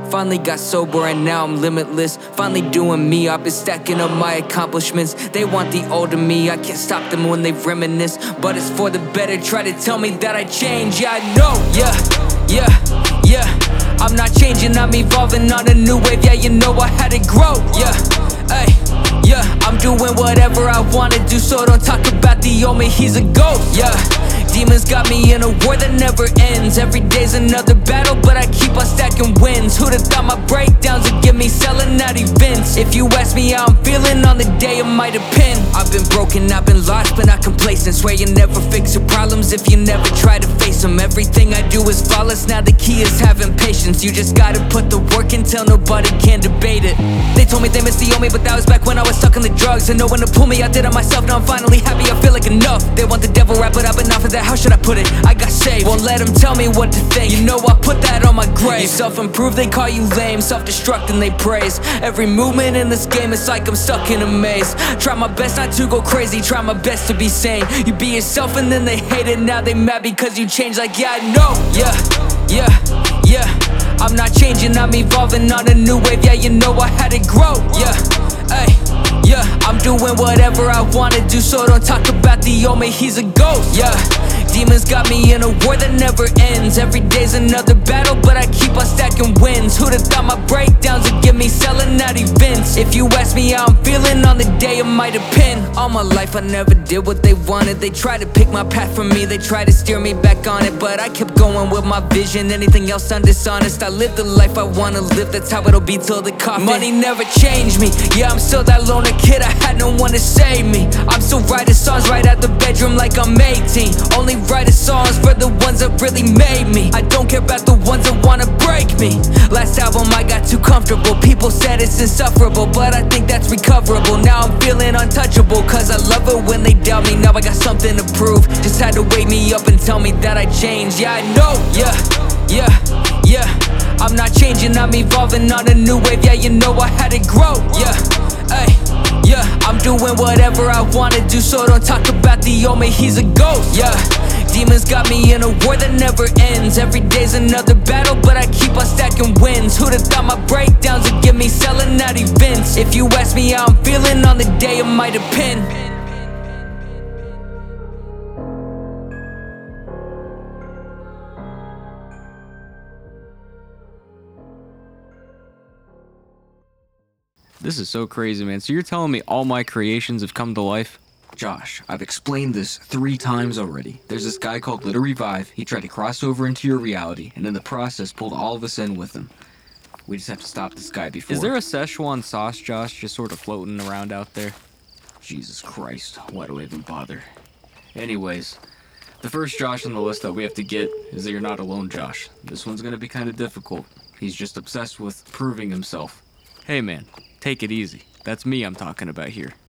Finally got sober and now I'm limitless. Finally doing me, I've been stacking up my accomplishments. They want the older me, I can't stop them when they reminisce. But it's for the better, try to tell me that I change. Yeah, I know, yeah. I'm not changing, I'm evolving on a new wave. Yeah, you know I had to grow, yeah. Ay, yeah, I'm doing whatever I wanna do, so don't talk about the old me, he's a ghost, yeah. Demons got me in a war that never ends. Every day's another battle, but I keep on stacking wins. Who'da thought my breakdowns would get me selling out events? If you ask me how I'm feeling on the day, it might depend. I've been broken, I've been lost, but not complacent. Swear you never fix your problems if you never try to face them. Everything I do is flawless, now the key is having patience. You just gotta put the work in till nobody can debate it. They told me they missed the old me, but that was back when I was stuck in the drugs. And no one to pull me, I did it myself, now I'm finally happy, I feel like enough. They want the devil rap, but I've been off of that, how should I put it? I got saved, won't let them tell me what to think. You know I put that on my grave. You self-improve, they call you lame. Self-destruct and they praise. Every movement in this game, it's like I'm stuck in a maze. Try my best not to go crazy, try my best to be sane. You be yourself and then they hate it, now they mad because you changed. Like yeah, I know, yeah. I'm not changing, I'm evolving on a new wave. Yeah, you know I had to grow, yeah. Ay, yeah, I'm doing whatever I wanna do, so don't talk about the old me, he's a ghost, yeah. Demons got me in a war that never ends. Every day's another battle, but I keep on stacking wins. Who'da thought my breakdowns would get me selling out events? If you ask me how I'm feeling on the day, it might depend. All my life I never did what they wanted. They tried to pick my path from me, they tried to steer me back on it, but I kept going with my vision. Anything else I'm dishonest. I live the life I wanna live, that's how it'll be till the coffin. Money never changed me, yeah, I'm still that loner kid. I had no one to save me. I'm still writing songs right out the bedroom like I'm 18. Only writing songs for the ones that really made me. I don't care about the ones that wanna break me. Last album I got too comfortable. People said it's insufferable, but I think that's recoverable. Now I'm feeling untouchable, cause I love it when they doubt me. Now I got something to prove. Just had to wake me up and tell me that I changed. Yeah, I know, yeah. I'm not changing, I'm evolving on a new wave. Yeah, you know I had to grow, yeah. Ay, yeah, I'm doing whatever I wanna do, so don't talk about the old me, he's a ghost, yeah. Demons got me in a war that never ends. Every day's another battle, but I keep on stacking wins. Who'da thought my breakdowns would get me selling out events? If you ask me how I'm feeling on the day, it might depend. This is so crazy, man. So you're telling me all my creations have come to life? Josh, I've explained this 3 times already. There's this guy called Little Revive. He tried to cross over into your reality, and in the process pulled all of us in with him. We just have to stop this guy before... Is there a Szechuan sauce, Josh, just sort of floating around out there? Jesus Christ, why do I even bother? Anyways, the first Josh on the list that we have to get is that you're not alone, Josh. This one's gonna be kind of difficult. He's just obsessed with proving himself. Hey, man, take it easy. That's me I'm talking about here.